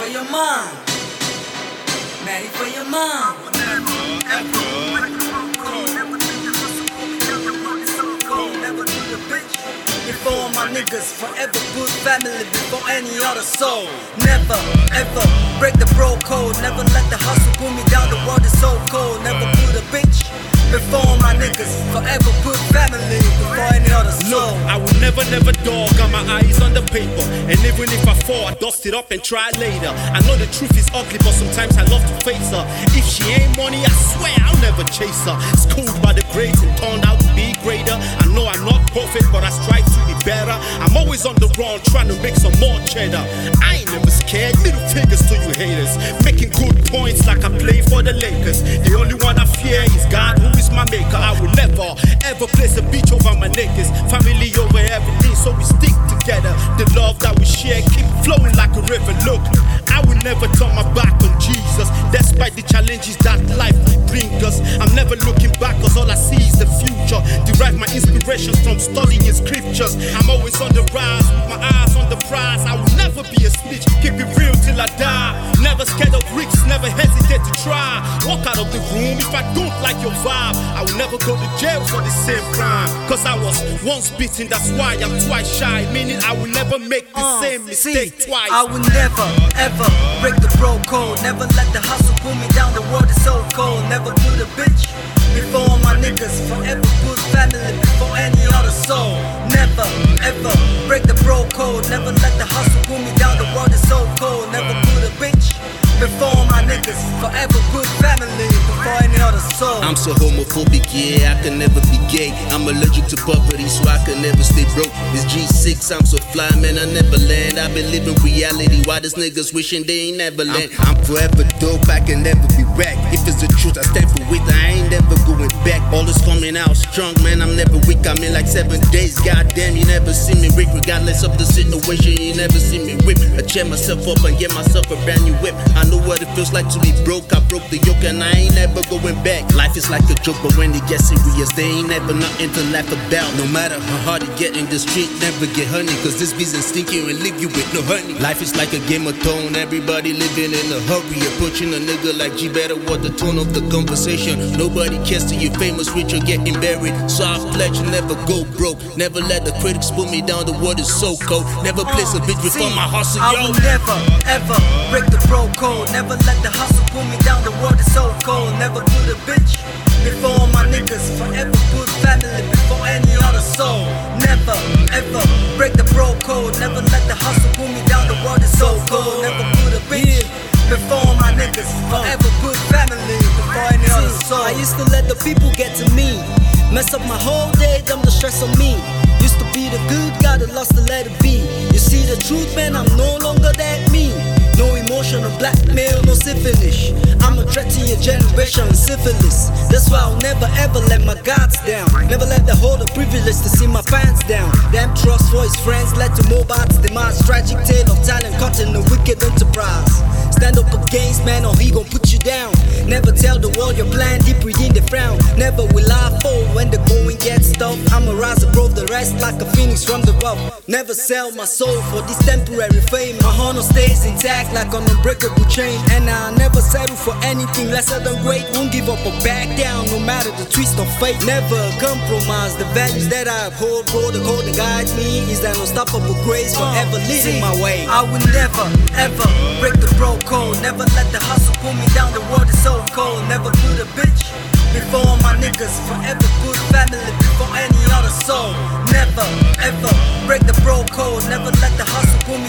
for your mom. Marry for your mom. Before my niggas, forever good family before any other soul. Never, ever break the bro code. Never let the hustle pull me down, the world is so cold. Never put a bitch before my niggas, forever good family before any other soul. Look, I will never dog, got my eyes on the paper. And even if I fall, I dust it up and try later. I know the truth is ugly, but sometimes I love to face her. If she ain't money, I swear I'll never chase her. Schooled by the greats and turned out to be greater. I know I'm not perfect, but I strive to be better. I'm always on the run, trying to make some more cheddar. I ain't never scared, middle fingers to you haters. Making good points like I play for the Lakers. The only one I fear is God, who is my maker. I will never, ever place a bitch over my niggas. Family over everything, so we stick together. The love that we share keep flowing like a river. Look, I will never turn my back on Jesus, despite the challenges that life will bring us. I'm never looking back, cause all I see is the future. Derive my inspirations from studying scriptures. I'm always on the rise, with my eyes on the prize. I will never be a snitch, keep it real till I die. Never scared of risks, never hesitate to try. Walk out of the room if I don't like your vibe. I will never go to jail for the same crime, cause I was once beaten, that's why I'm twice shy. Meaning I will never make the same mistake twice. I will never, ever break the bro code. Never let the hustle pull me down, the world is so cold. Never put a bitch before my niggas, forever good family before any other soul. Never, ever break the bro code. Never let the hustle pull me down, the world is so cold. Never put a bitch before my niggas, forever good family before any other soul. I'm so homophobic, yeah, I can never be gay. I'm allergic to poverty, so I can never stay broke. It's G6, I'm so fly, man, I never land. I've been living reality, why these niggas wishing they ain't never land. I'm forever dope, I can never be whack. If it's the truth, I stand for it, I ain't never going back. Always coming out strong, man, I'm never weak. I'm in like 7 days, goddamn, you never see me weak. Regardless of the situation, you never see me whip. I cheer myself up and get myself a brand new whip. I know what it feels like to be broke. I broke the yoke and I ain't never going back. Life is like a joke, but when it gets serious, there ain't never nothing to laugh about. No matter how hard it get in the street, never get honey, cause this business stinking and leave you with no honey. Life is like a game of Thrones, everybody living in a hurry. Approaching a nigga like G, better watch the tone of the conversation. Nobody cares till you're famous, rich, or getting buried. So I pledge to never go broke. Never let the critics pull me down, the world is so cold. Never place a bitch before my hustle, yo. I will never, ever break the bro code. Never let the hustle pull me down, the world is so cold. Never put a bitch before my niggas, forever good family before any other soul. Never, ever break the bro code. Never let the hustle pull me down, the world is so cold. Never put a bitch before my niggas, forever good family before any other soul. I used to let the people get to me, mess up my whole day, dump the stress on me. Used to be the good guy that lost to let it be. You see the truth, man, I'm no longer that mean. No emotional blackmail, no syphilis. I'm a threat to your generation, syphilis. That's why I'll never ever let my guards down. Never let the hold of privilege to see my fans down. Damn trust for his friends led to Mobile's demise. Tragic tale of talent caught in a wicked enterprise. Stand up against man or he gon' put you down. Never tell the world your plan deep within the frown. Never will I fold when the going gets tough. I'ma rise above the rest like a phoenix from the rough. Never sell my soul for this temporary fame. My honor stays intact like an unbreakable chain. And I'll never settle for anything lesser than great. Won't give up or back down no matter the twist of fate. Never compromise the values that I uphold. Bro, the code that guides me is that unstoppable grace forever leading my way. I will never, ever break the bro code. Never let the hustle pull me down, the world is so cold. Never put a bitch before my niggas, forever good family before any other soul. Never, ever break the bro code. Never let the hustle pull me